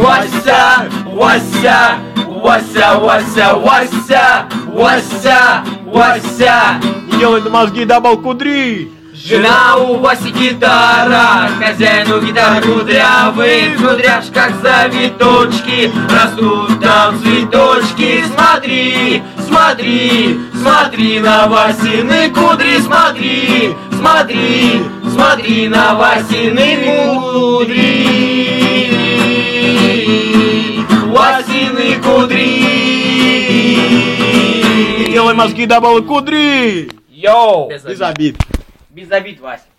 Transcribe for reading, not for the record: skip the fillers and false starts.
Вася, Вася, Вася, Вася, Вася, Вася, Вася. Не делай на мозги дабл кудри. Жена у Васи гитара, хозяину гитар кудрявый, в кудряшках завиточки, растут там цветочки. Смотри, смотри, смотри на Васины кудри, смотри, смотри, смотри на Васины кудри. Васины кудри. Не делай мозги дабл кудри. Йоу! Без обид. Без обид, Вася.